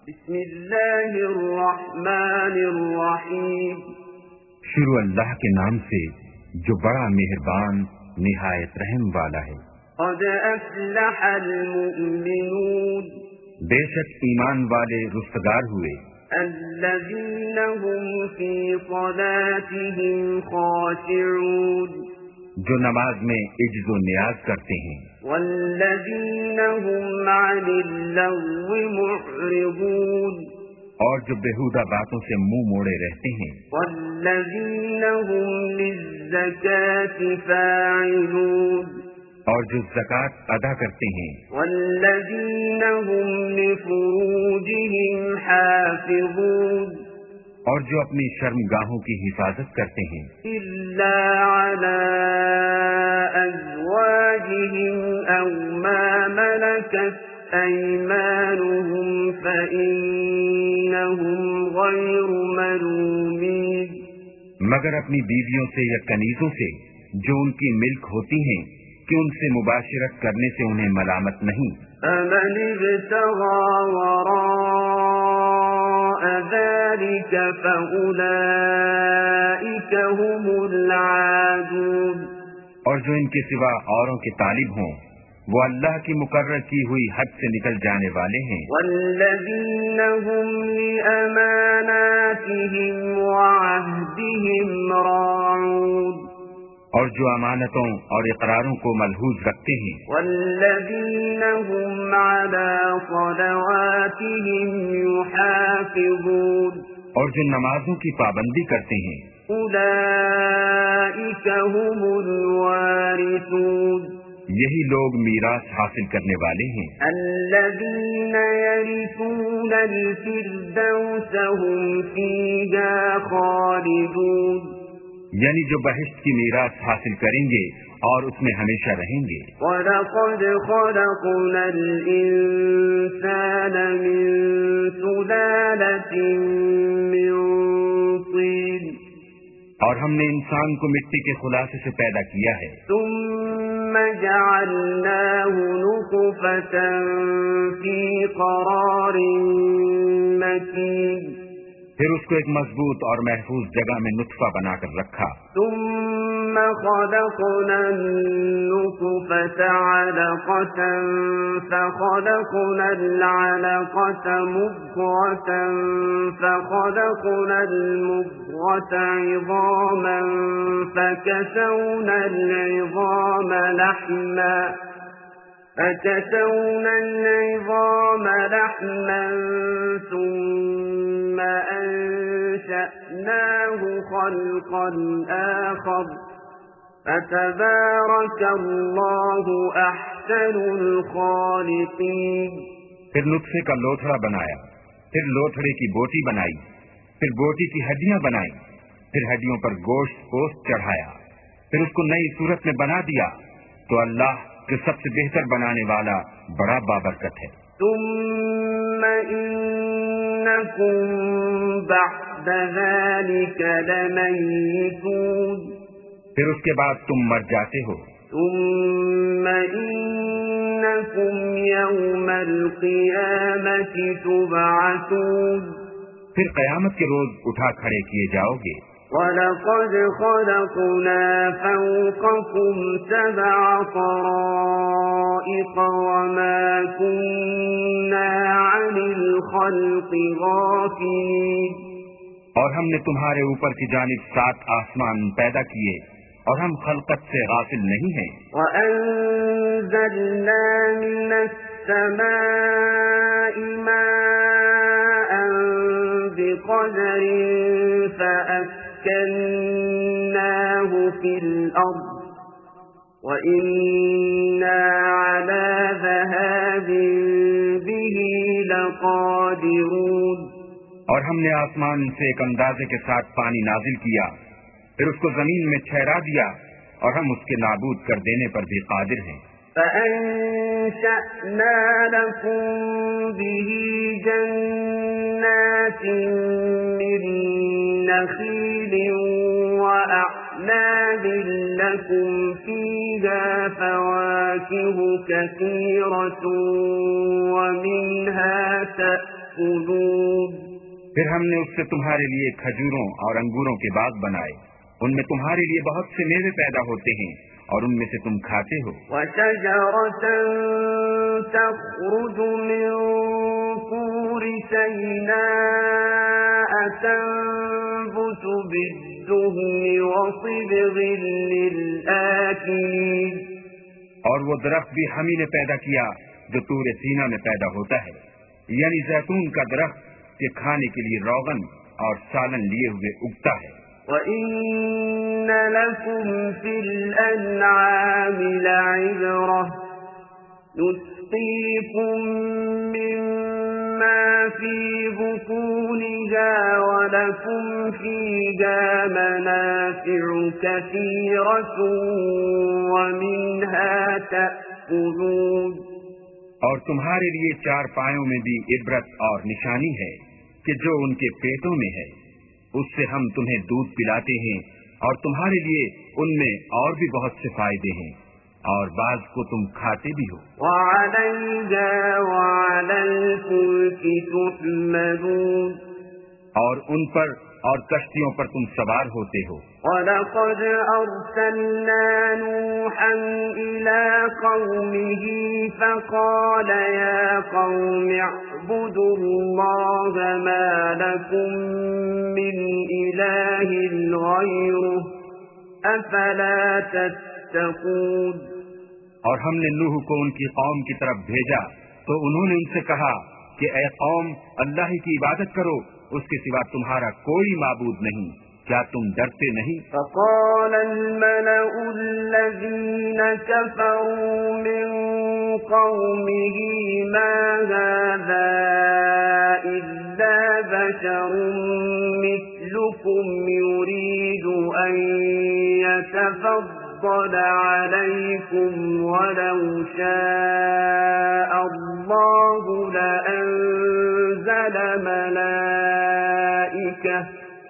بسم اللہ الرحمن الرحیم، شروع اللہ کے نام سے جو بڑا مہربان نہایت رحم والا ہے۔ قد افلح المؤمنون، بے شک ایمان والے رستگار ہوئے۔ الذین هم فی صلاتهم خاشعون، جو نماز میں عجز و نیاز کرتے ہیں۔ والذین هم عن اللغو معرضون، اور جو بےہودہ باتوں سے منہ موڑے رہتے ہیں۔ والذین هم للزکاة فاعلون، اور جو زکوٰۃ ادا کرتے ہیں۔ والذین هم لفروجهم حافظون، اور جو اپنی شرمگاہوں کی حفاظت کرتے ہیں۔ الا علی ازواجهم او ما ملکت ایمانهم فإنهم غیر ملومین، مگر اپنی بیویوں سے یا کنیزوں سے جو ان کی ملک ہوتی ہیں کہ ان سے مباشرت کرنے سے انہیں ملامت نہیں۔ فمن ابتغى وراء ذلك فأولئك هم العادون، اور جو ان کے سوا اوروں کے طالب ہوں وہ اللہ کی مقرر کی ہوئی حد سے نکل جانے والے ہیں۔ والذین هم لأماناتهم وعهدهم راعون، اور جو امانتوں اور اقراروں کو ملحوظ رکھتے ہیں۔ والذین هم على صلواتهم يحافظون، اور جو نمازوں کی پابندی کرتے ہیں۔ اولئک هم الوارثون، یہی لوگ میراث حاصل کرنے والے ہیں۔ الذین یرثون الفردوس هم فیہا خالدون، یعنی جو بہشت کی میراث حاصل کریں گے اور اس میں ہمیشہ رہیں گے۔ وَلَقَدْ خَلَقْنَا الْإِنسَانَ مِنْ سُلَالَةٍ مِّن طِينٍ، اور ہم نے انسان کو مٹی کے خلاصے سے پیدا کیا ہے۔ ثُمَّ جَعَلْنَاهُ نُطْفَةً فِي قَرَارٍ مَّكِينٍ، پھر اس کو ایک مضبوط اور محفوظ جگہ میں نطفہ بنا کر رکھا۔ ثم خلقنا النطفة علقة فخلقنا العلقة مضغة فخلقنا المضغة عظاما فكسونا العظام لحما ثم أنشأناه خلقا آخر فتبارك الله أحسن الخالقين۔ پھر نطفے کا لوتھڑا بنایا، پھر لوتھڑے کی بوٹی بنائی، پھر بوٹی کی ہڈیاں بنائی، پھر ہڈیوں پر گوشت پوست چڑھایا، پھر اس کو نئی صورت میں بنا دیا، تو اللہ جو سب سے بہتر بنانے والا بڑا بابرکت ہے۔ ثم إنكم بعد ذلك لمیتون، پھر اس کے بعد تم مر جاتے ہو۔ ثم إنكم يوم القيامة تبعثون، پھر قیامت کے روز اٹھا کھڑے کیے جاؤ گے۔ وَلَقَدْ خَلَقْنَا فَوْقَكُمْ سَبْعَ طَرَائِقَ وَمَا كُنَّا عَنِ الْخَلْقِ غَافِلِينَ، اور ہم نے تمہارے اوپر کی جانب 7 آسمان پیدا کیے اور ہم خلقت سے غافل نہیں ہیں۔ وَأَنزَلْنَا مِنَ السَّمَاءِ مَاءً بِقَدَرٍ فَأَسْكَنَّاهُ فِي الْأَرْضِ وَإِنَّا عَلَى ذَهَابٍ بِهِ لَقَادِرُونَ، اور ہم نے آسمان سے ایک اندازے کے ساتھ پانی نازل کیا، پھر اس کو زمین میں ٹھہرا دیا اور ہم اس کے نابود کر دینے پر بھی قادر ہیں۔ فَأَنشَأْنَا لَكُم بِهِ جَنَّاتٍ مِّن نَّخِيلٍ وَأَعْنَابٍ لَّكُمْ فِيهَا فَوَاكِهُ كَثِيرَةٌ وَمِنْهَا تَأْكُلُونَ۔ تأكلون پھر ہم نے اس سے تمہارے لیے کھجوروں اور انگوروں کے باغ بنائے، ان میں تمہارے لیے بہت سے میوے پیدا ہوتے ہیں اور ان میں سے تم کھاتے ہو۔ وشجرة تخرج من طور سيناء تنبت بالدهن وصبغ للآكلين، اور وہ درخت بھی ہم ہی نے پیدا کیا جو طور سینا میں پیدا ہوتا ہے، یعنی زیتون کا درخت کہ کھانے کے لیے روغن اور سالن لیے ہوئے اگتا ہے۔ وَإِنَّ لَكُمْ فِي الْأَنْعَامِ لَعِبْرَةً نُسْقِيكُم مِّمَّا فِي بُطُونِهَا وَلَكُمْ فِيهَا مَنَافِعُ كَثِيرَةٌ وَمِنْهَا تَأْكُلُونَ، اور تمہارے لیے چار پایوں میں بھی عبرت اور نشانی ہے کہ جو ان کے پیٹوں میں ہے، اس سے ہم تمہیں دودھ پلاتے ہیں اور تمہارے لیے ان میں اور بھی بہت سے فائدے ہیں، اور بعض کو تم کھاتے بھی ہو۔ وَعَلَيْهَا وَعَلَى الْفُلْكِ تُحْمَلُونَ، اور ان پر اور کشتیوں پر تم سوار ہوتے ہو۔ وَلَقَدْ أَرْسَلْنَا نُوحًا إِلَىٰ قَوْمِهِ فَقَالَ يَا قَوْمِ اعْبُدُوا اللَّهَ مَا لَكُم مِّنْ إِلَٰهٍ غَيْرُهُ أَفَلَا تَتَّقُونَ۔ اور ہم نے نوح کو ان کی قوم کی طرف بھیجا تو انہوں نے ان سے کہا کہ اے قوم، اللہ ہی کی عبادت کرو، اس کے سوا تمہارا کوئی معبود نہیں، کیا تم ڈرتے نہیں؟ فقال الملأ الذين كفروا من قومه ما هذا إلا بشر مثلكم يريد أن يتفضل عليكم ولو شاء الله لأنزل ملائكة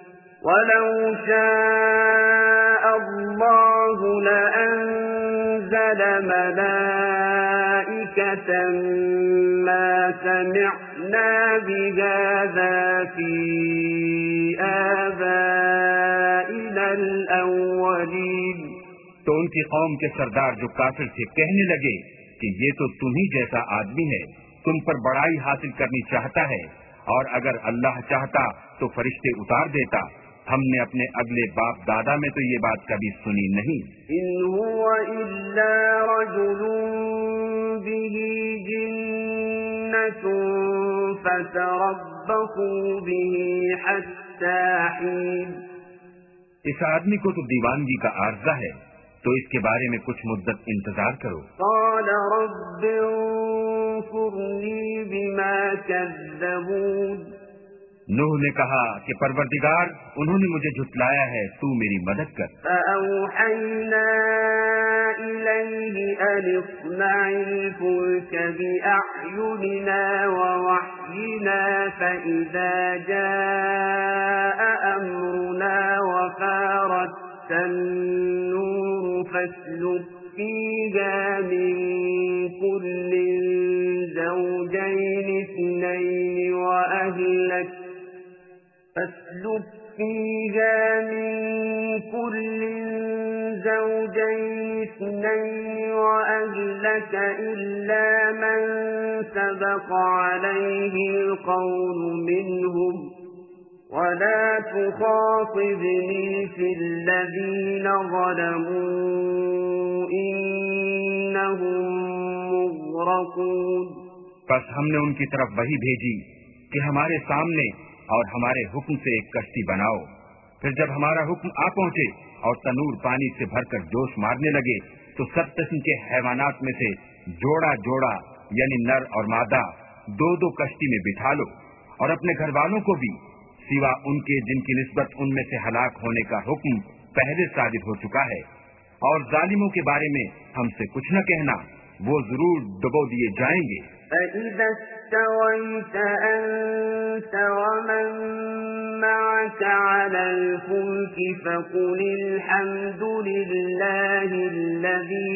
ما سمعنا بهذا في آبائنا الأولين۔ تو ان کی قوم کے سردار جو کافر تھے کہنے لگے کہ یہ تو تم ہی جیسا آدمی ہے، تم پر بڑائی حاصل کرنی چاہتا ہے، اور اگر اللہ چاہتا تو فرشتے اتار دیتا، ہم نے اپنے اگلے باپ دادا میں تو یہ بات کبھی سنی نہیں۔ إن هو إلا رجل به جنة فتربصوا به حتى حين۔ اس آدمی کو تو دیوانگی کا عارضہ ہے، تو اس کے بارے میں کچھ مدت انتظار کرو۔ قال رب انصرني بما كذبون۔ نوح نے کہا کہ پروردگار، انہوں نے مجھے جھٹلایا ہے، تو میری مدد کر۔ فأوحينا إليه أن اصنع الفلك بأعيننا ووحينا فإذا جاء أمرنا وفارت النور فاسلك فيها من كل زوجين اثنين وأهلك إلا من سبق عليه القول منهم ولا تخاطبني في الذين ظلموا إنهم مغرقون۔ بس ہم نے ان کی طرف وحی بھیجی کہ ہمارے سامنے اور ہمارے حکم سے ایک کشتی بناؤ، پھر جب ہمارا حکم آ پہنچے اور تنور پانی سے بھر کر جوش مارنے لگے تو 7 قسم کے حیوانات میں سے جوڑا جوڑا یعنی نر اور مادہ 2 کشتی میں بٹھا لو، اور اپنے گھر والوں کو بھی سوا ان کے جن کی نسبت ان میں سے ہلاک ہونے کا حکم پہلے صادر ہو چکا ہے، اور ظالموں کے بارے میں ہم سے کچھ نہ کہنا، وہ ضرور ڈبو دیے جائیں گے۔ فَإِذَا اسْتَوَيْتَ أَنْتَ وَمَنْ مَعَكَ عَلَى الْفُلْكِ فَقُلِ الْحَمْدُ لِلَّهِ الَّذِي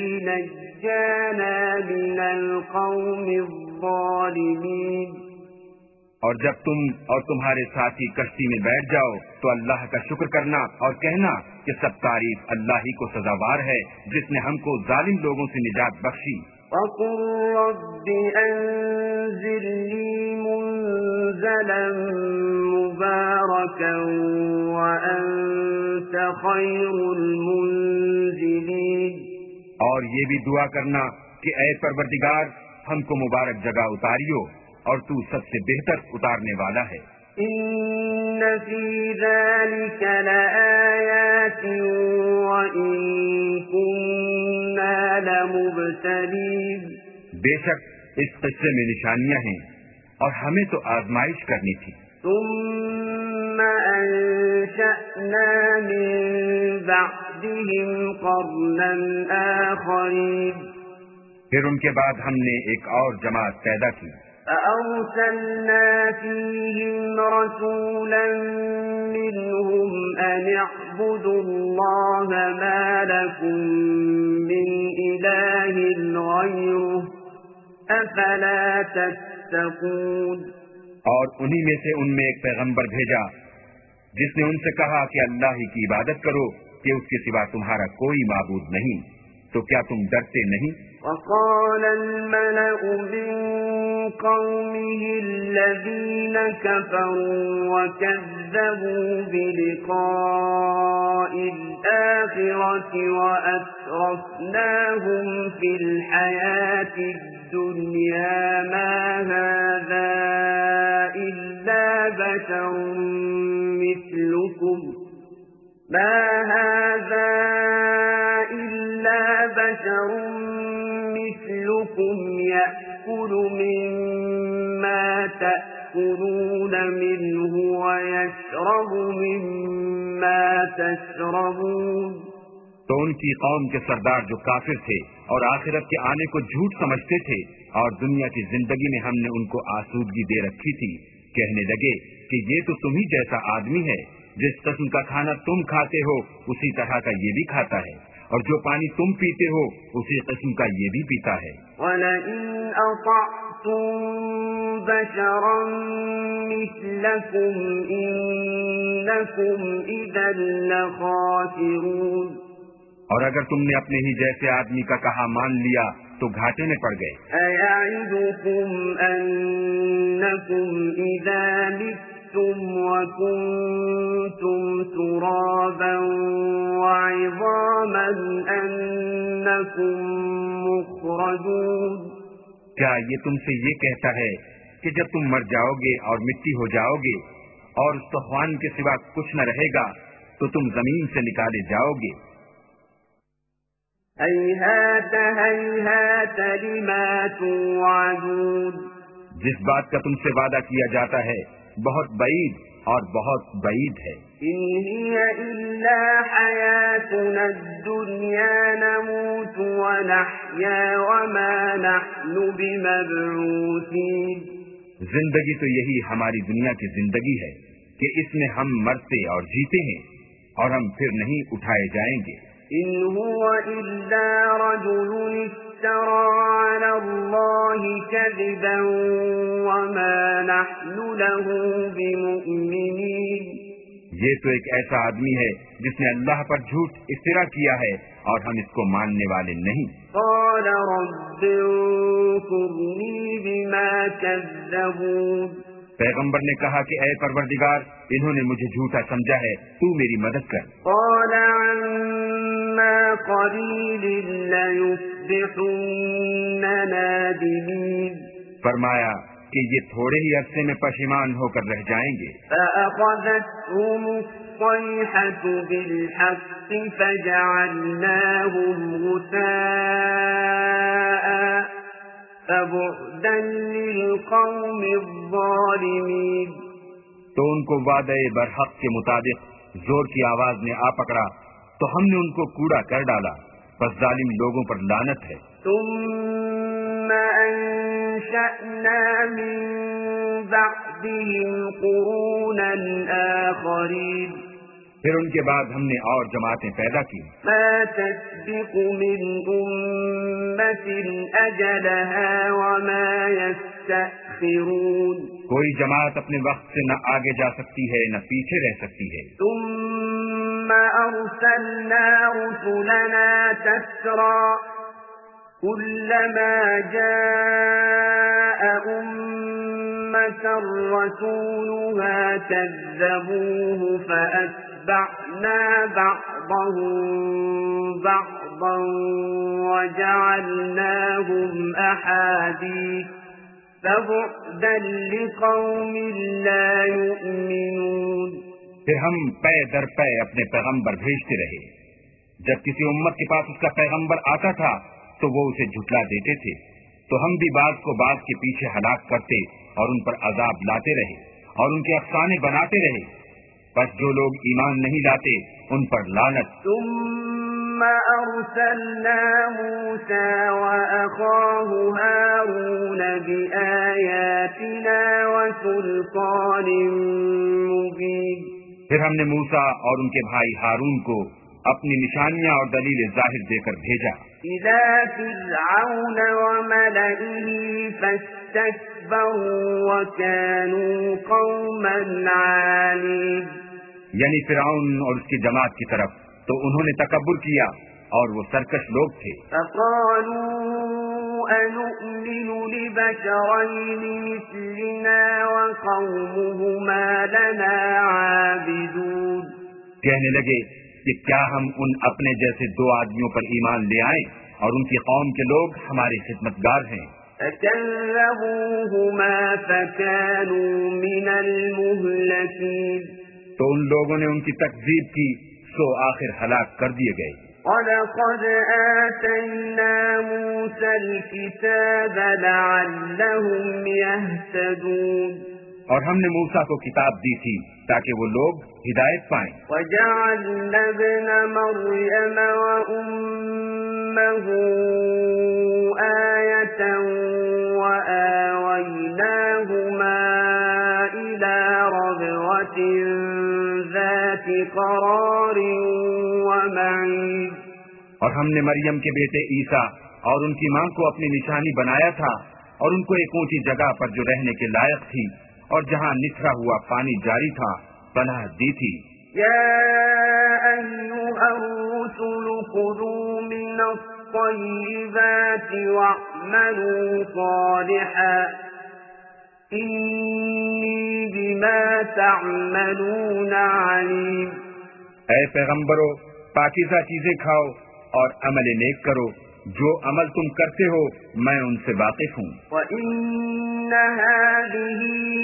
نَجَّانَا مِنَ الْقَوْمِ الظَّالِمِينَ۔ اور جب تم اور تمہارے ساتھی کشتی میں بیٹھ جاؤ تو اللہ کا شکر کرنا اور کہنا کہ سب تعریف اللہ ہی کو سزاوار ہے جس نے ہم کو ظالم لوگوں سے نجات بخشی۔ وَقُلْ رَبِّ أَنزِلْنِي مُنزَلًا مُبَارَكًا وَأَنتَ خَيْرُ الْمُنزِلِينَ۔ اور یہ بھی دعا کرنا کہ اے پروردگار ہم کو مبارک جگہ اتاریو اور تو سب سے بہتر اتارنے والا ہے۔ إِنَّ فِي ذَلِكَ لَآيَاتٍ وَإِن كُنَّا لَمُبْتَلِينَ۔ بے شک اس قصے میں نشانیاں ہیں اور ہمیں تو آزمائش کرنی تھی۔ ثُمَّ أَنشَأْنَا مِن بَعْدِهِمْ قَرْنًا آخَرِينَ۔ پھر ان کے بعد ہم نے ایک اور جماعت پیدا کی۔ فَأَرْسَلْنَا فِيهِمْ رَسُولًا مِّنْهُمْ أَنِ اعْبُدُوا اللَّهَ مَا لَكُم مِّنْ إِلَٰهٍ غَيْرُهُ أَفَلَا تَتَّقُونَ۔ اور انہی میں سے ان میں ایک پیغمبر بھیجا جس نے ان سے کہا کہ اللہ ہی کی عبادت کرو کہ اس کے سوا تمہارا کوئی معبود نہیں، تو کیا تم ڈرتے نہیں؟ وَقَالَ الْمَلَأُ مِن قَوْمِهِ الَّذِينَ كَفَرُوا وَكَذَّبُوا بِلِقَاءِ الْآخِرَةِ وَأَتْرَفْنَاهُمْ فِي الْحَيَاةِ الدُّنْيَا مَا هَذَا إِلَّا بَشَرٌ مثلكم يأكل مما تأكلون منه ويشرب مما تشربون۔ تو ان کی قوم کے سردار جو کافر تھے اور آخرت کے آنے کو جھوٹ سمجھتے تھے اور دنیا کی زندگی میں ہم نے ان کو آسودگی دے رکھی تھی، کہنے لگے کہ یہ تو تم ہی جیسا آدمی ہے، جس قسم کا کھانا تم کھاتے ہو اسی طرح کا یہ بھی کھاتا ہے، اور جو پانی تم پیتے ہو اسی قسم کا یہ بھی پیتا ہے۔ وَلَئِنْ أَطَعْتُمْ بَشَرًا مِثْلَكُمْ إِنَّكُمْ إِذًا لَخَاسِرُونَ۔ اور اگر تم نے اپنے ہی جیسے آدمی کا کہا مان لیا تو گھاٹے میں پڑ گئے۔ أَيَعِدُكُمْ أَنَّكُمْ إِذَا مِتُّمْ وَكُنْتُمْ تُرَابًا وَعِظَامًا أَنَّكُمْ مُخْرَجُونَ۔ کیا یہ تم سے یہ کہتا ہے کہ جب تم مر جاؤ گے اور مٹی ہو جاؤ گے اور استخوان کے سوا کچھ نہ رہے گا تو تم زمین سے نکالے جاؤ گے؟ هَيْهَاتَ هَيْهَاتَ لِمَا تُوعَدُونَ۔ جس بات کا تم سے وعدہ کیا جاتا ہے بہت بعید اور بہت بعید ہے۔ إِنْ هِيَ إِلَّا حَيَاتُنَا الدُّنْيَا نَمُوتُ وَنَحْيَا وَمَا نَحْنُ بِمَبْعُوثِينَ۔ زندگی تو یہی ہماری دنیا کی زندگی ہے کہ اس میں ہم مرتے اور جیتے ہیں اور ہم پھر نہیں اٹھائے جائیں گے۔ إِنْ هُوَ إِلَّا رَجُلٌ افْتَرَىٰ عَلَى اللَّهِ كَذِبًا وَمَا نَحْنُ لَهُ بِمُؤْمِنِينَ۔ یہ تو ایک ایسا آدمی ہے جس نے اللہ پر جھوٹ افترا کیا ہے اور ہم اس کو ماننے والے نہیں۔ قَالَ رَبِّ انصُرْنِي بِمَا كَذَّبُونِ۔ پیغمبر نے کہا کہ اے پروردگار انہوں نے مجھے جھوٹا سمجھا ہے، تو میری مدد کر۔ قَالَ عَمَّا قَلِيلٍ لَيُصْبِحُنَّ نَادِمِينَ۔ فرمایا کہ یہ تھوڑے ہی عرصے میں پشیمان ہو کر رہ جائیں گے۔ فَأَخَذَتْهُمُ الصَّيْحَةُ بِالْحَقِّ فَجَعَلْنَاهُمْ غُثَاءً فَبُعْدًا لِلْقَوْمِ الظَّالِمِينَ۔ تو ان کو وعدہ برحق کے مطابق زور کی آواز نے آ پکڑا تو ہم نے ان کو کوڑا کر ڈالا، بس ظالم لوگوں پر لعنت ہے۔ ثُمَّ أَنشَأْنَا مِن بَعْدِهِمْ قُرُونًا آخَرِينَ۔ پھر ان کے بعد ہم نے اور جماعتیں پیدا کی۔ مَا تَسْبِقُ مِنْ أُمَّةٍ أَجَلَهَا وَمَا يَسْتَأْخِرُونَ۔ يستأخرون کوئی جماعت اپنے وقت سے نہ آگے جا سکتی ہے نہ پیچھے رہ سکتی ہے. ثم أرسلنا رسلنا تترى كلما جاء أمة رسولها كذبوه فأتبعنا بعضهم بعضا وجعلناهم أحاديث فبعدا لقوم لا يؤمنون. پھر ہم پے در پے اپنے پیغمبر بھیجتے رہے. جب کسی امت کے پاس اس کا پیغمبر آتا تھا تو وہ اسے جھٹلا دیتے تھے، تو ہم بھی بعض کو بعض کے پیچھے ہلاک کرتے اور ان پر عذاب لاتے رہے اور ان کے افسانے بناتے رہے. پس جو لوگ ایمان نہیں لاتے ان پر لعنت. ثم أرسلنا موسى وأخاه هارون بآياتنا وسلطان مبين. پھر ہم نے موسیٰ اور ان کے بھائی ہارون کو اپنی نشانیاں اور دلیل ظاہر دے کر بھیجا. إلى فرعون وملئه فاستكبروا وكانوا قوما عالين. یعنی فرعون اور اس کی جماعت کی طرف تو انہوں نے تکبر کیا اور وہ سرکش لوگ تھے. فقالوا أنؤمن لبشرين مثلنا وقومهما لنا عابدون. کہنے لگے کہ کیا ہم ان اپنے جیسے دو آدمیوں پر ایمان لے آئیں اور ان کی قوم کے لوگ ہمارے خدمتگار ہیں. فكذبوهما فكانوا من المهلكين. تو ان لوگوں نے ان کی تکذیب کی سو آخر ہلاک کر دیے گئے. وَلَقَدْ آتَيْنَا مُوسَى الْكِتَابَ لَعَلَّهُمْ يَهْتَدُونَ. اور ہم نے موسیٰ کو کتاب دی تھی تاکہ وہ لوگ ہدایت پائیں. وَجَعَلْنَا ابْنَ مَرْيَمَ وَأُمَّهُ آيَةً وَآوَيْنَاهُمَا إِلَى رَبْوَةٍ ذَاتِ قَرَارٍ وَمَعِينٍ. اور ہم نے مریم کے بیٹے عیسیٰ اور ان کی ماں کو اپنی نشانی بنایا تھا اور ان کو ایک اونچی جگہ پر جو رہنے کے لائق تھی اور جہاں نتھرا ہوا پانی جاری تھا پناہ دی تھی. یا ایھا الرسل خذوا من الطیبات واعملوا صالحا انی بما تعملون علیم. اے پیغمبرو، پاکیزہ چیزیں کھاؤ اور عمل نیک کرو، جو عمل تم کرتے ہو میں ان سے واقف ہوں. وَإِنَّ هَٰذِهِ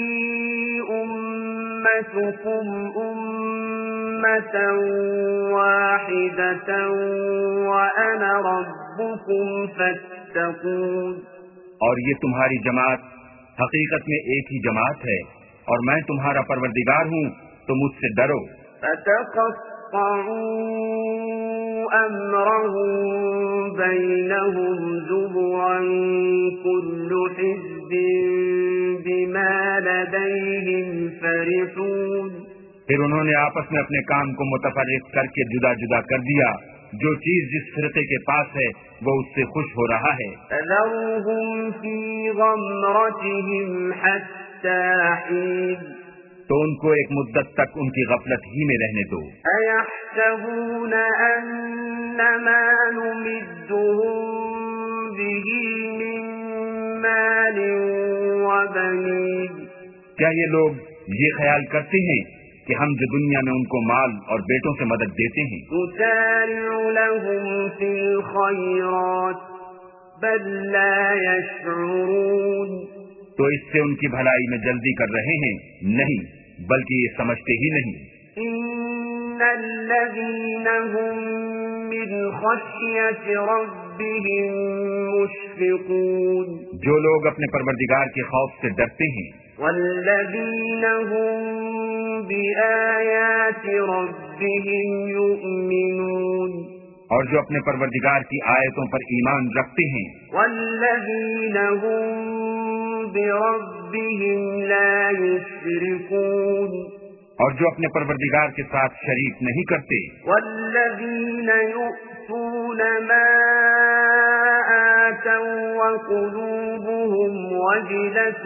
أُمَّتُكُمْ أُمَّةً وَاحِدَةً وَأَنَا رَبُّكُمْ فَاتَّقُونِ. اور یہ تمہاری جماعت حقیقت میں ایک ہی جماعت ہے اور میں تمہارا پروردگار ہوں تو مجھ سے ڈرو. فَتَقَطَّعُوا أَمْرَهُم بَيْنَهُمْ زُبُرًا كُلُّ حِزْبٍ بِمَا لَدَيْهِمْ فَرِحُونَ. پھر انہوں نے آپس میں اپنے کام کو متفرق کر کے جدا جدا کر دیا. جو چیز جس فرقے کے پاس ہے وہ اس سے خوش ہو رہا ہے. فَذَرْهُمْ فِي غَمْرَتِهِمْ حَتَّى حِينٍ. تو ان کو ایک مدت تک ان کی غفلت ہی میں رہنے دو. أَيَحْسَبُونَ أَنَّمَا نُمِدُّهُم بِهِ مِن مَّالٍ وَبَنِينَ. کیا یہ لوگ یہ خیال کرتے ہیں کہ ہم جو دنیا میں ان کو مال اور بیٹوں سے مدد دیتے ہیں؟ نُسَارِعُ لَهُمْ فِي الْخَيْرَاتِ بَل لَّا يَشْعُرُونَ. تو اس سے ان کی بھلائی میں جلدی کر رہے ہیں؟ نہیں، بلکہ یہ سمجھتے ہی نہیں. إِنَّ الَّذِينَ هُم مِّنْ خَشْيَةِ رَبِّهِم مُّشْفِقُونَ. جو لوگ اپنے پروردگار کے خوف سے ڈرتے ہیں. وَالَّذِينَ هُم بِآيَاتِ رَبِّهِمْ يُؤْمِنُونَ. اور جو اپنے پروردگار کی آیتوں پر ایمان رکھتے ہیں. وَالَّذِينَ هُم بِرَبِّهِمْ لَا يُشْرِكُونَ. اور جو اپنے پروردگار کے ساتھ شریک نہیں کرتے. وَالَّذِينَ يُؤْتُونَ مَا وقلوبهم وجلة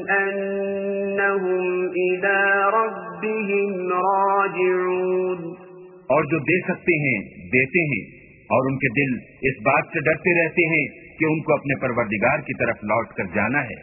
أنهم إلى ربهم راجعون. اور جو دے سکتے ہیں دیتے ہیں، اور ان کے دل اس بات سے ڈرتے رہتے ہیں کہ ان کو اپنے پروردگار کی طرف لوٹ کر جانا ہے.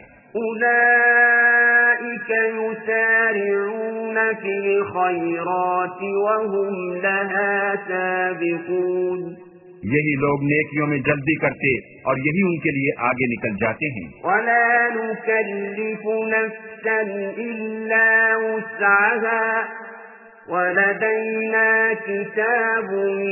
أولئك يسارعون في الخيرات وهم لها سابقون. یہی لوگ نیکیوں میں جلدی کرتے اور یہی ان کے لیے آگے نکل جاتے ہیں. ولا نكلف نفسا إلا وسعها ولدينا كتاب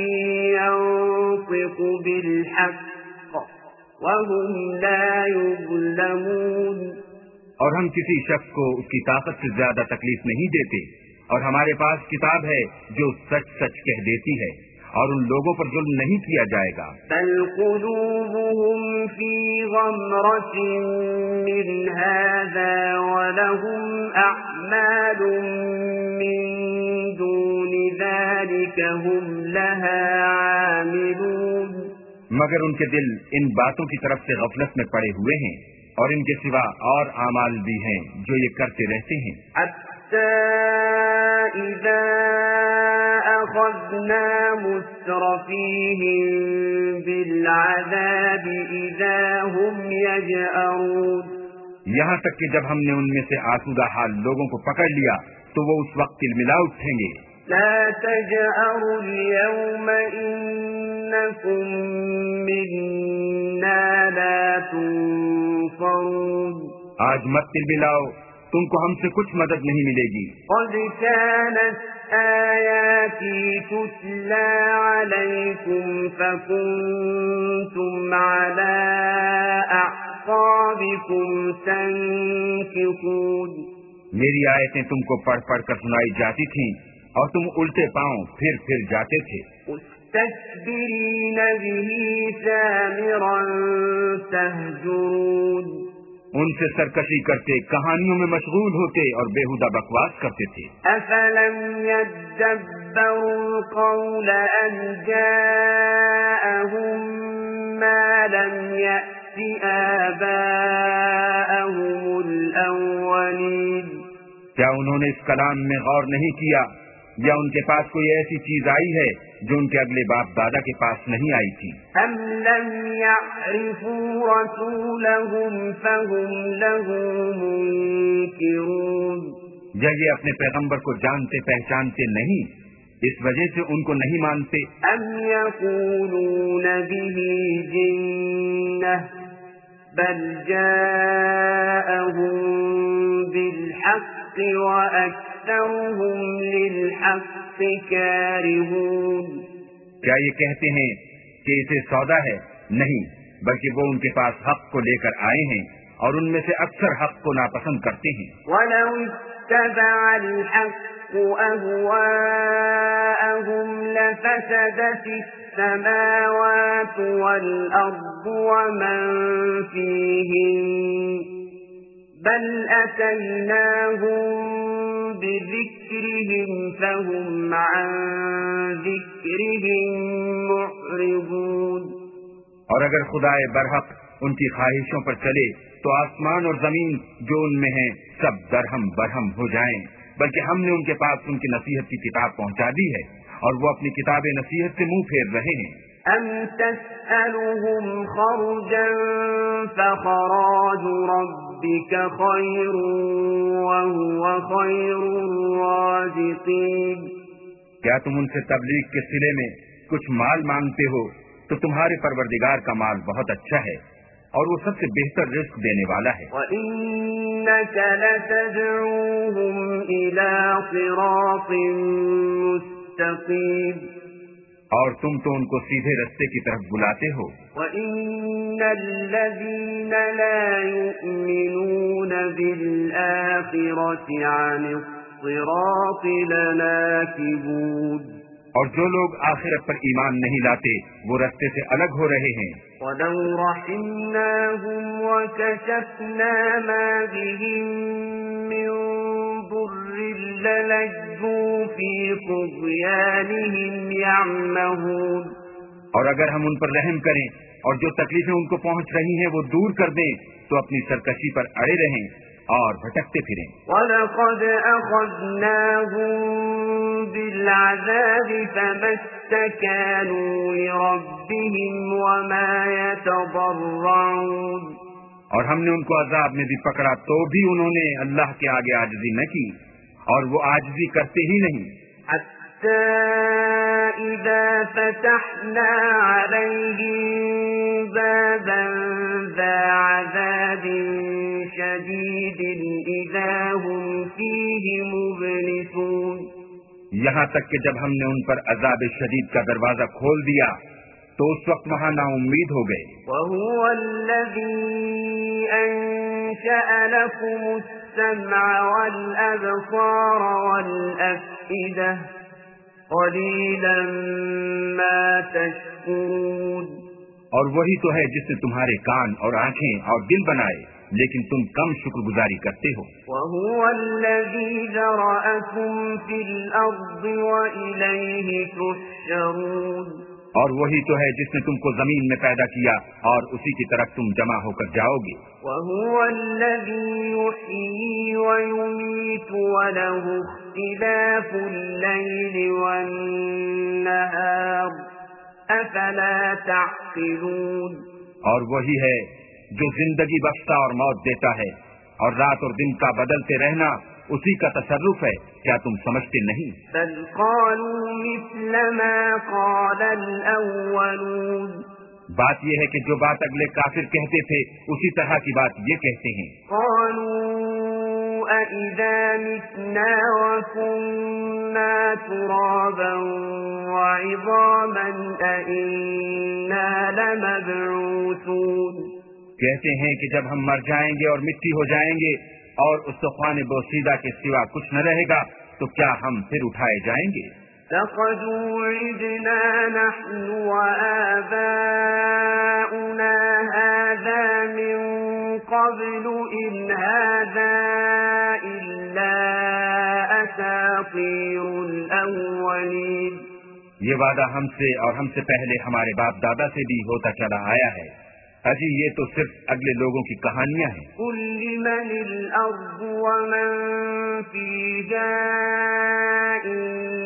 ينطق بالحق وهم لا يظلمون. اور ہم کسی شخص کو اس کی طاقت سے زیادہ تکلیف نہیں دیتے، اور ہمارے پاس کتاب ہے جو سچ سچ کہہ دیتی ہے، اور ان لوگوں پر ظلم نہیں کیا جائے گا. بل قلوبهم في غمرة من هذا ولهم أعمال من دون ذلك هم لها عاملون. مگر ان کے دل ان باتوں کی طرف سے غفلت میں پڑے ہوئے ہیں، اور ان کے سوا اور اعمال بھی ہیں جو یہ کرتے رہتے ہیں. حتى إذا أخذنا مترفيهم بالعذاب إذا هم يجأرون. یہاں تک کہ جب ہم نے ان میں سے آسودہ حال لوگوں کو پکڑ لیا تو وہ اس وقت تلملا اٹھیں گے. لا تجأروا اليوم إنكم منا لا تنصرون. آج مت تلملاؤ، تم کو ہم سے کچھ مدد نہیں ملے گی. قد كانت آياتي تتلى عليكم فكنتم على أعقابكم تنكصون. میری آیتیں تم کو پڑھ پڑھ کر سنائی جاتی تھیں اور تم الٹے پاؤں پھر جاتے تھے. مستكبرين به سامرا تهجرون. ان سے سرکشی کرتے، کہانیوں میں مشغول ہوتے اور بےہودہ بکواس کرتے تھے. أفلم يدبروا القول أم جاءهم ما لم يأت آباءهم الأولين. کیا انہوں نے اس کلام میں غور نہیں کیا، یا ان کے پاس کوئی ایسی چیز آئی ہے جو ان کے اگلے باپ دادا کے پاس نہیں آئی تھی؟ أم لم يعرفوا رسولهم فهم له منكرون. یا یہ اپنے پیغمبر کو جانتے پہچانتے نہیں، اس وجہ سے ان کو نہیں مانتے؟ أم يقولون به جنة بل جاءهم بالحق وأكثرهم للحق كارهون. کیا یہ کہتے ہیں کہ اسے سودا ہے؟ نہیں، بلکہ وہ ان کے پاس حق کو لے کر آئے ہیں اور ان میں سے اکثر حق کو ناپسند کرتے ہیں. وَلَوِ اتَّبَعَ الْحَقُّ أَهْوَاءَهُمْ لَفَسَدَتِ السَّمَاوَاتُ وَالْأَرْضُ وَمَنْ فِيهِنَّ بَلْ أَتَيْنَاهُمْ بِذِكْرِهِمْ فَهُمْ عَنْ ذِكْرِهِمْ مُعْرِضُونَ. اور اگر خدائے برحق ان کی خواہشوں پر چلے تو آسمان اور زمین جو ان میں ہیں سب درہم برہم ہو جائیں، بلکہ ہم نے ان کے پاس ان کی نصیحت کی کتاب پہنچا دی ہے اور وہ اپنی کتاب نصیحت سے منہ پھیر رہے ہیں. أَمْ تَسْأَلُهُمْ خَرْجًا فَخَرَاجُ رَبِّكَ خَيْرٌ وَهُوَ خَيْرُ الرَّازِقِينَ. کیا تم ان سے تبلیغ کے صلے میں کچھ مال مانگتے ہو تو تمہارے پروردگار کا مال بہت اچھا ہے اور وہ سب سے بہتر رزق دینے والا ہے. وَإِنَّكَ لَتَدْعُوهُمْ إِلَى صِرَاطٍ مُسْتَقِيمٍ. اور تم تو ان کو سیدھے رستے کی طرف بلاتے ہو. وَإِنَّ الَّذِينَ لَا يُؤْمِنُونَ بِالْآخِرَةِ عَنِ الصِّرَاطِ لَنَاكِبُونَ. اور جو لوگ آخرت پر ایمان نہیں لاتے وہ رستے سے الگ ہو رہے ہیں. وَلَوْ رَحِمْنَاهُمْ وَكَشَفْنَا مَا بِهِمْ مِنْ ضُرٍّ لَلَجُّوا فِي طُغْيَانِهِمْ يَعْمَهُونَ. اور اگر ہم ان پر رحم کریں اور جو تکلیفیں ان کو پہنچ رہی ہیں وہ دور کر دیں تو اپنی سرکشی پر اڑے رہیں اور بھٹکتے پھریں۔ وَلَقَدْ أَخَذْنَاهُمْ بِالْعَذَابِ فَمَا اسْتَكَانُوا لِرَبِّهِمْ وَمَا يَتَضَرَّعُونَ، اور ہم نے ان کو عذاب میں بھی پکڑا تو بھی انہوں نے اللہ کے آگے عاجزی نہ کی، اور وہ عاجزی کرتے ہی نہیں، حَتَّى إِذَا فَتَحْنَا عَلَيْهِمْ بَابًا ذَا عَذَابٍ شَدِيدٍ إِذَا هُمْ فِيهِ مُبْلِسُونَ، یہاں تک کہ جب ہم نے ان پر عذاب شدید کا دروازہ کھول دیا تو اس وقت وہاں نا امید ہو گئے۔ وَهُوَ الَّذِي أَنشَأَ لَكُمُ السَّمْعَ وَالْأَبْصَارَ وَالْأَفْئِدَةَ قَلِيلًا مَا تَشْكُرُونَ، اور وہی تو ہے جس نے تمہارے کان اور آنکھیں اور دل بنائے، لیکن تم کم شکر گزاری کرتے ہو۔ وَهُوَ الَّذِي ذَرَأَكُمْ فِي الْأَرْضِ وَإِلَيْهِ تُحْشَرُونَ، اور وہی تو ہے جس نے تم کو زمین میں پیدا کیا اور اسی کی طرف تم جمع ہو کر جاؤ گے۔ وَهُوَ الَّذِي يُحْيِي وَيُمِيتُ وَلَهُ اخْتِلَافُ اللَّيْلِ وَالنَّهَارِ أَفَلَا تَعْقِلُونَ، اور وہی ہے جو زندگی بخشتا اور موت دیتا ہے، اور رات اور دن کا بدلتے رہنا اسی کا تصرف ہے، کیا تم سمجھتے نہیں؟ بل قالوا مثل ما قال الأولون، بات یہ ہے کہ جو بات اگلے کافر کہتے تھے اسی طرح کی بات یہ کہتے ہیں۔ قالوا أَإِذَا مِتْنَا وَكُنَّا تُرَابًا وَعِظَامًا أَإِنَّا لَمَبْعُوثُونَ، کہتے ہیں کہ جب ہم مر جائیں گے اور مٹی ہو جائیں گے اور استخوان بوسیدہ کے سوا کچھ نہ رہے گا تو کیا ہم پھر اٹھائے جائیں گے؟ لقد وعدنا نحن وآباؤنا هذا من قبل إن هذا إلا أساطير الأولين، یہ وعدہ ہم سے اور ہم سے پہلے ہمارے باپ دادا سے بھی ہوتا چلا آیا ہے، اجی یہ تو صرف اگلے لوگوں کی کہانیاں ہیں۔ قل لمن الأرض ومن فيها إن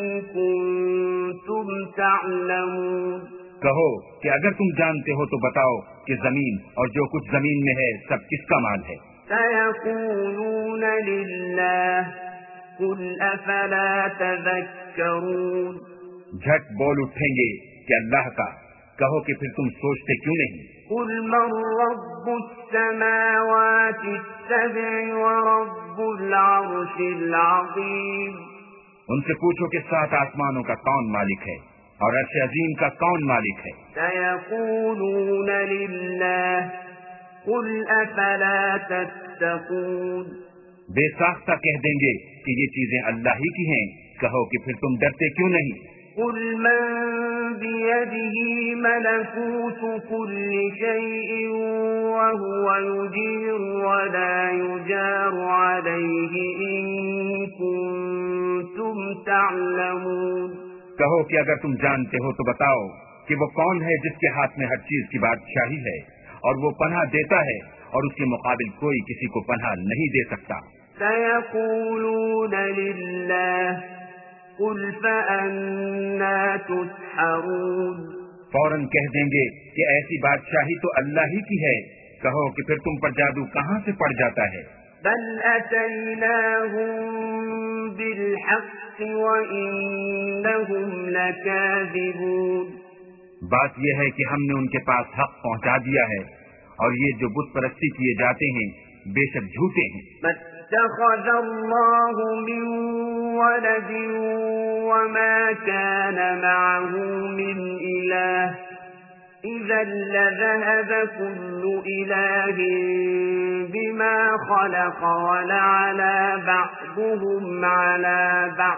كنتم تعلمون، کہو کہ اگر تم جانتے ہو تو بتاؤ کہ زمین اور جو کچھ زمین میں ہے سب کس کا مال ہے؟ سيقولون لله قل أفلا تذكرون، جھٹ بول اٹھیں گے کہ اللہ کا، کہو کہ پھر تم سوچتے کیوں نہیں؟ قل من رب السماوات السبع ورب العرش العظيم، ان سے پوچھو کہ 7 آسمانوں کا کون مالک ہے اور عرش عظیم کا کون مالک ہے؟ سيقولون لله قل أفلا تتقون، بے ساختہ کہہ دیں گے کہ یہ چیزیں اللہ ہی کی ہیں، کہو کہ پھر تم ڈرتے کیوں نہیں؟ قل من بيده ملكوت كل شيء وهو يجير ولا يجار عليه إن كنتم تعلمون، کہو کہ اگر تم جانتے ہو تو بتاؤ کہ وہ کون ہے جس کے ہاتھ میں ہر چیز کی بادشاہی ہے اور وہ پناہ دیتا ہے اور اس کے مقابل کوئی کسی کو پناہ نہیں دے سکتا۔ سيقولون لله قل فأنا تسحرون، فوراً کہہ دیں گے کہ ایسی بادشاہی تو اللہ ہی کی ہے، کہو کہ پھر تم پر جادو کہاں سے پڑ جاتا ہے؟ بل أتيناهم بالحق وإنهم لكاذبون، بات یہ ہے کہ ہم نے ان کے پاس حق پہنچا دیا ہے اور یہ جو بت پرستی کیے جاتے ہیں بے شک جھوٹے ہیں۔ اتخذ الله من ولد وما كان معه من إله إذا لذهب كل إله بما خلق ولعلى بعضهم على بعض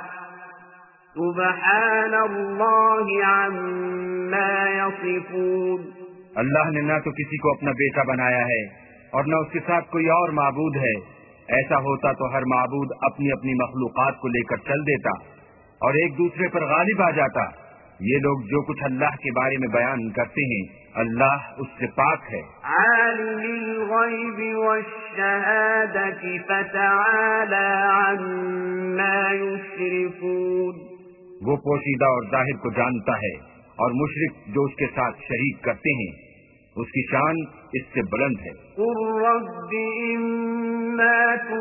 سبحان الله عما يصفون، اللہ نے نہ تو کسی کو اپنا بیٹا بنایا ہے اور نہ اس کے ساتھ کوئی اور معبود ہے، ایسا ہوتا تو ہر معبود اپنی اپنی مخلوقات کو لے کر چل دیتا اور ایک دوسرے پر غالب آ جاتا، یہ لوگ جو کچھ اللہ کے بارے میں بیان کرتے ہیں اللہ اس سے پاک ہے. عالم الغیب والشہادة فتعالی عما یشرکون. وہ پوشیدہ اور ظاہر کو جانتا ہے اور مشرک جو اس کے ساتھ شریک کرتے ہیں اس کی شان اس سے بلند ہے. قل رب اما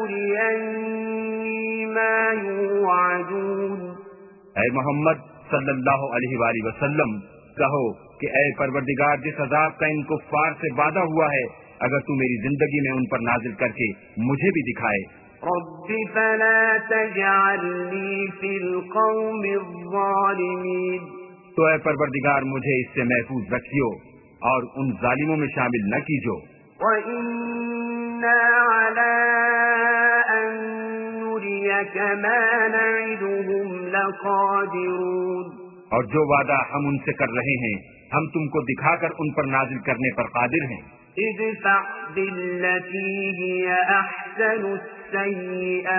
ترینی ما یوعدون. اے محمد صلی اللہ علیہ وآلہ وسلم کہو کہ اے پروردگار جس عذاب کا ان کفار سے وعدہ ہوا ہے اگر تو میری زندگی میں ان پر نازل کر کے مجھے بھی دکھائے. رب فلا تجعلنی فی القوم الظالمین. تو اے پروردگار مجھے اس سے محفوظ رکھیو اور ان ظالموں میں شامل نہ کیجو. وَإِنَّا عَلَىٰ أَن نُّرِيَكَ مَا نَعِدُهُمْ لَقَادِرُونَ. اور جو وعدہ ہم ان سے کر رہے ہیں ہم تم کو دکھا کر ان پر نازل کرنے پر قادر ہیں. ادفع بالتي هي أحسن السيئة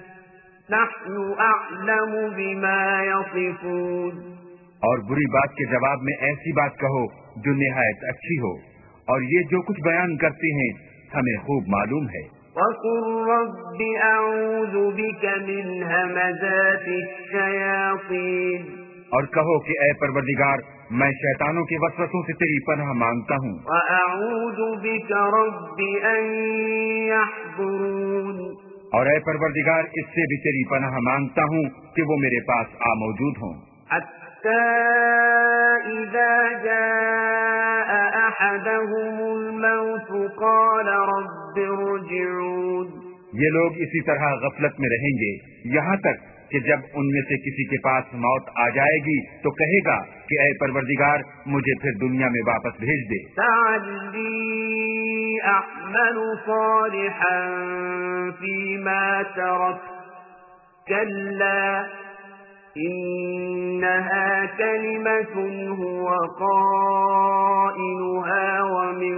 نحن أعلم بما يصفون. اور بری بات کے جواب میں ایسی بات کہو جو نہایت اچھی ہو اور یہ جو کچھ بیان کرتے ہیں ہمیں خوب معلوم ہے. وَقُلْ رَبِّ أَعُوذُ بِكَ مِنْ هَمَزَاتِ الشَّيَاطِينِ. اور کہو کہ اے پروردگار میں شیطانوں کے وسوسوں سے تیری پناہ مانگتا ہوں. وَأَعُوذُ بِكَ رَبِّ أَن يَحْضُرُونِ. اور اے پروردگار اس سے بھی تیری پناہ مانگتا ہوں کہ وہ میرے پاس موجود ہوں. حَتَّى إِذَا جَاءَ أَحَدَهُمُ الْمَوْتُ قَالَ رَبِّ ارْجِعُونِ. یہ لوگ اسی طرح غفلت میں رہیں گے یہاں تک کہ جب ان میں سے کسی کے پاس موت آ جائے گی تو کہے گا کہ اے پروردگار مجھے پھر دنیا میں واپس بھیج دے. لَعَلِّي أَعْمَلُ صَالِحًا فِيمَا تَرَكْتُ كَلَّا إِنَّهَا كَلِمَةٌ هُوَ قَائِلُهَا وَمِن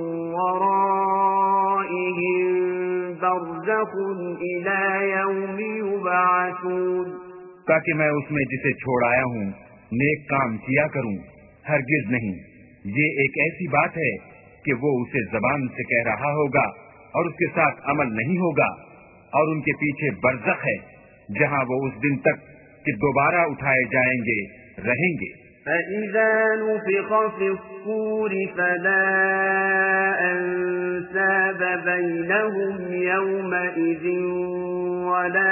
وَرَائِهِم برزخ إِلَى يَوْمِ يُبْعَثُونَ. تاکہ میں اس میں جسے چھوڑ آیا ہوں نیک کام کیا کروں. ہرگز نہیں، یہ ایک ایسی بات ہے کہ وہ اسے زبان سے کہہ رہا ہوگا اور اس کے ساتھ عمل نہیں ہوگا اور ان کے پیچھے برزخ ہے جہاں وہ اس دن تک کہ دوبارہ اٹھائے جائیں گے رہیں گے. فَإِذَا نُفِخَ فِي الصُّورِ فَلَا أَنسَابَ بَيْنَهُمْ يَوْمَئِذٍ وَلَا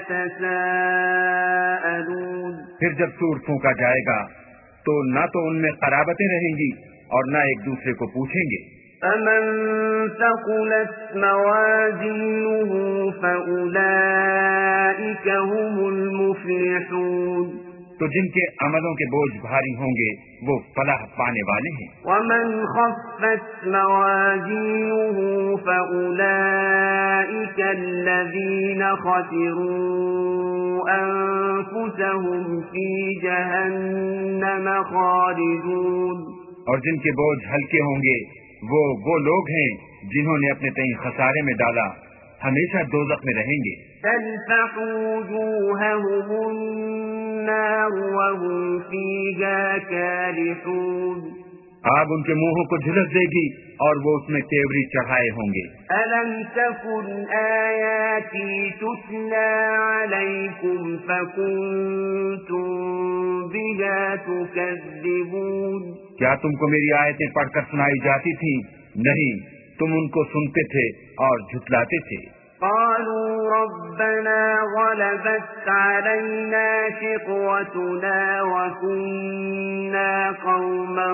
يَتَسَاءَلُونَ. پھر جب سور پھونکا جائے گا تو نہ تو ان میں قرابتیں رہیں گی اور نہ ایک دوسرے کو پوچھیں گے. فَمَن ثَقُلَتْ مَوَازِينُهُ فَأُولَئِكَ هُمُ الْمُفْلِحُونَ. تو جن کے عملوں کے بوجھ بھاری ہوں گے وہ فلاح پانے والے ہیں. وَمَنْ خَفَّتْ مَوَازِينُهُ فَأُولَئِكَ الَّذِينَ خَسِرُوا أَنفُسَهُمْ فِي جَهَنَّمَ خَالِدُونَ. اور جن کے بوجھ ہلکے ہوں گے وہ لوگ ہیں جنہوں نے اپنے تئیں خسارے میں ڈالا ہمیشہ دوزخ میں رہیں گے. تَلْفَحُ وُجُوهَهُمُ النَّارُ وَهُمْ فِيهَا كَالِحُونَ. آگ ان کے منہوں کو جھلس دے گی اور وہ اس میں تیوری چڑھائے ہوں گے. أَلَمْ تَكُنْ آيَاتِي تُتْلَى عَلَيْكُمْ فَكُنْتُمْ بِهَا تُكَذِّبُونَ. کیا تم کو میری آیتیں پڑھ کر سنائی جاتی تھیں؟ نہیں، تم ان کو سنتے تھے اور جھٹلاتے تھے. قالوا ربنا غلبت علينا شقوتنا وكنا قوما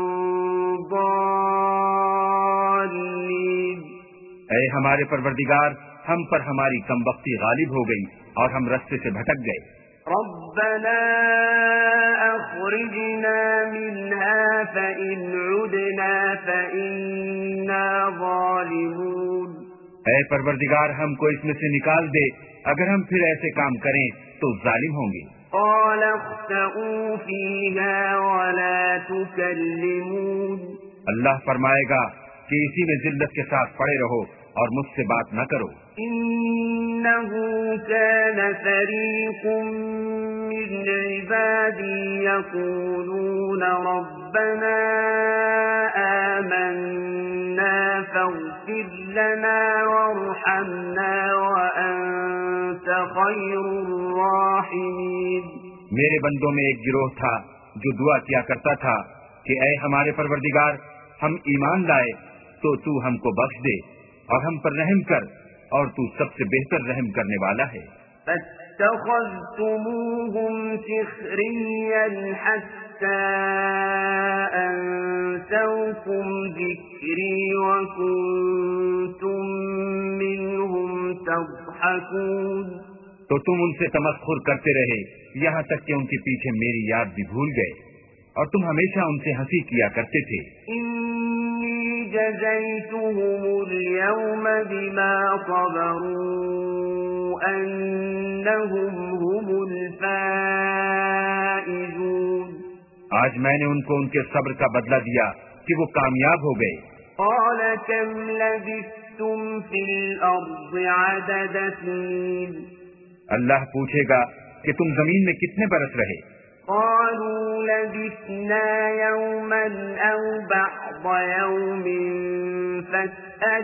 ضالين. اے ہمارے پروردگار ہم پر ہماری کمبختی غالب ہو گئی اور ہم رستے سے بھٹک گئے. ربنا أخرجنا منها فإن عدنا فإنا ظالمون. اے پروردگار ہم کو اس میں سے نکال دے اگر ہم پھر ایسے کام کریں تو ظالم ہوں گے. قال اخسئوا فيها ولا تكلمون. اللہ فرمائے گا کہ اسی میں ذلت کے ساتھ پڑے رہو اور مجھ سے بات نہ کرو. إنه كان فريق من عبادي يقولون ربنا آمنا فاغفر لنا وارحمنا وأنت خير الراحمين. میرے بندوں میں ایک گروہ تھا جو دعا کیا کرتا تھا کہ اے ہمارے پروردگار، ہم ایمان لائے تو تو ہم کو بخش دے اور ہم پر رحم کر، اور تو سب سے بہتر رحم کرنے والا ہے. فاتخذتموهم سخريا حتى أنسوكم ذكري وكنتم منهم تضحكون. تو تم ان سے تمسخر کرتے رہے یہاں تک کہ ان کے پیچھے میری یاد بھی بھول گئے، اور تم ہمیشہ ان سے ہنسی کیا کرتے تھے. إني جزيتهم اليوم بما صبروا أنهم هم الفائزون. آج میں نے ان کو ان کے صبر کا بدلہ دیا کہ وہ کامیاب ہو گئے. قال كم لبثتم في الأرض عدد سنين. اللہ پوچھے گا کہ تم زمین میں کتنے برس رہے؟ قالوا لبثنا يوما أو بعض يوم فاسأل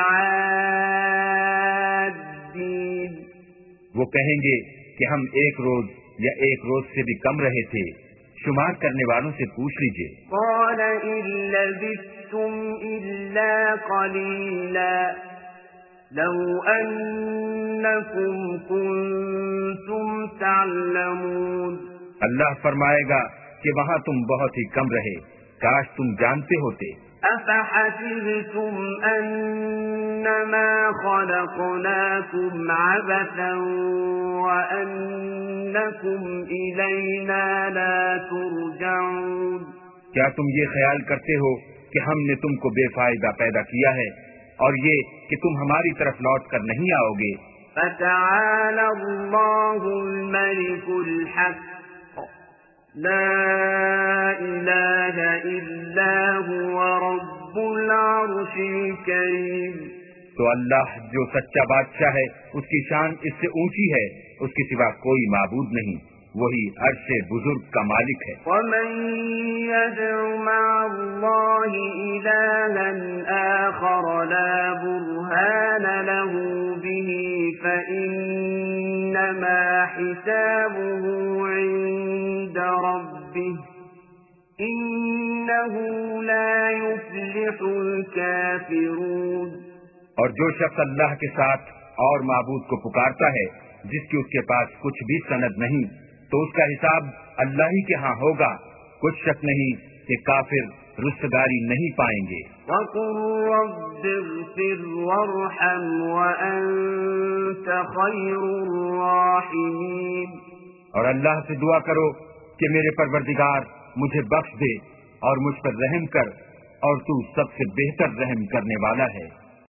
العادين. وہ کہیں گے کہ ہم ایک روز یا ایک روز سے بھی کم رہے تھے، شمار کرنے والوں سے پوچھ لیجئے. قال إن لبثتم إلا قليلا لو أنكم كنتم تعلمون. اللہ فرمائے گا کہ وہاں تم بہت ہی کم رہے، کاش تم جانتے ہوتے. أفحسبتم أنما خلقناكم عبثا وأنكم إلينا لا ترجعون. کیا تم یہ خیال کرتے ہو کہ ہم نے تم کو بے فائدہ پیدا کیا ہے اور یہ کہ تم ہماری طرف لوٹ کر نہیں آؤ گے؟ فتعالى الله الملك الحق لا إله إلا هو رب العرش الكريم. تو اللہ جو سچا بادشاہ ہے اس کی شان اس سے اونچی ہے، اس کے سوا کوئی معبود نہیں، وہی عرش بزرگ کا مالک ہے. ومن يدع مع الله إلها آخر لا برهان له به فإنما حسابه عند ربه إنه لا يفلح الكافرون. اور جو شخص اللہ کے ساتھ اور معبود کو پکارتا ہے جس کی اس کے پاس کچھ بھی سند نہیں، تو اس کا حساب اللہ ہی کے ہاں ہوگا. کچھ شک نہیں کہ کافر رستگاری نہیں پائیں گے. وَقُلْ رَبِّ اغْفِرْ وَارْحَمْ وَأَنْتَ خَيْرُ الرَّاحِمِينَ. اور اللہ سے دعا کرو کہ میرے پروردگار مجھے بخش دے اور مجھ پر رحم کر، اور تو سب سے بہتر رحم کرنے والا ہے.